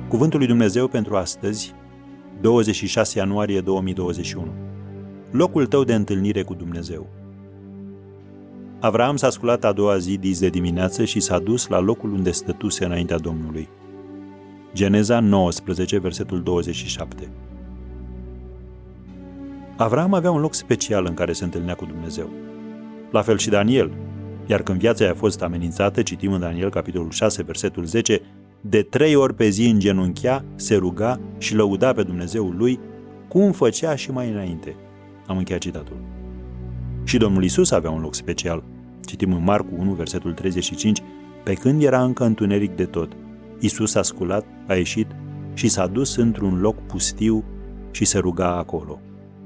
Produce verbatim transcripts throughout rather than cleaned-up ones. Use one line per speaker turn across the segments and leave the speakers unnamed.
Cuvântul lui Dumnezeu pentru astăzi, douăzeci și șase ianuarie două mii douăzeci și unu. Locul tău de întâlnire cu Dumnezeu. Avraam s-a sculat a doua zi dis de dimineață și s-a dus la locul unde stătuse înaintea Domnului. Geneza nouăsprezece, versetul douăzeci și șapte. Avraam avea un loc special în care se întâlnea cu Dumnezeu. La fel și Daniel, iar când viața i-a fost amenințată, citim în Daniel, capitolul șase, versetul zece, de trei ori pe zi îngenunchea, se ruga și lăuda pe Dumnezeul lui, cum făcea și mai înainte. Am încheiat citatul. Și Domnul Iisus avea un loc special. Citim în Marcu unu, versetul treizeci și cinci, pe când era încă întuneric de tot, Iisus a sculat, a ieșit și s-a dus într-un loc pustiu și se ruga acolo.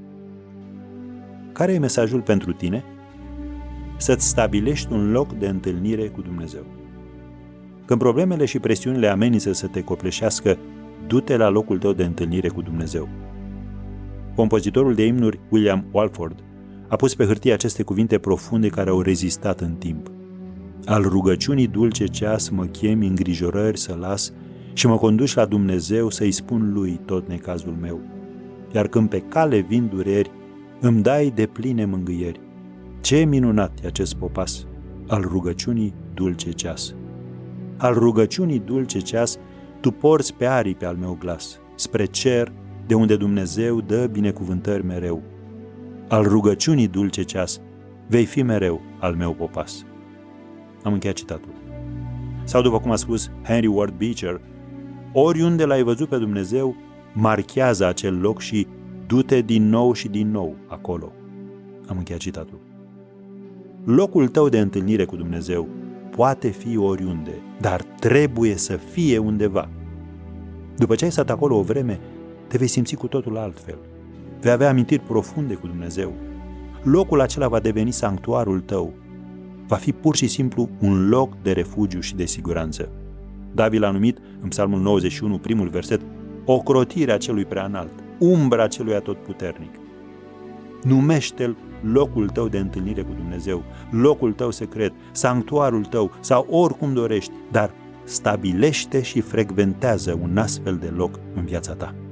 Care e mesajul pentru tine? Să-ți stabilești un loc de întâlnire cu Dumnezeu. Când problemele și presiunile amenință să te copleșească, du-te la locul tău de întâlnire cu Dumnezeu. Compozitorul de imnuri William Walford a pus pe hârtie aceste cuvinte profunde care au rezistat în timp. Al rugăciunii dulce ceas mă chemi îngrijorări să las și mă conduci la Dumnezeu să-i spun lui tot necazul meu. Iar când pe cale vin dureri, îmi dai de pline mângâieri. Ce minunat e acest popas al rugăciunii dulce ceas. Al rugăciunii dulce ceas, tu porți pe aripi al meu glas, spre cer, de unde Dumnezeu dă binecuvântări mereu. Al rugăciunii dulce ceas, vei fi mereu al meu popas. Am încheiat citatul. Sau după cum a spus Henry Ward Beecher, oriunde l-ai văzut pe Dumnezeu, marchează acel loc și du-te din nou și din nou acolo. Am încheiat citatul. Locul tău de întâlnire cu Dumnezeu poate fi oriunde, dar trebuie să fie undeva. După ce ai stat acolo o vreme, te vei simți cu totul altfel. Vei avea amintiri profunde cu Dumnezeu. Locul acela va deveni sanctuarul tău. Va fi pur și simplu un loc de refugiu și de siguranță. David l-a numit, în Psalmul nouăzeci și unu, primul verset, ocrotirea celui preanalt, umbra celui atotputernic. Numește-l locul tău de întâlnire cu Dumnezeu, locul tău secret, sanctuarul tău sau oricum dorești, dar stabilește și frecventează un astfel de loc în viața ta.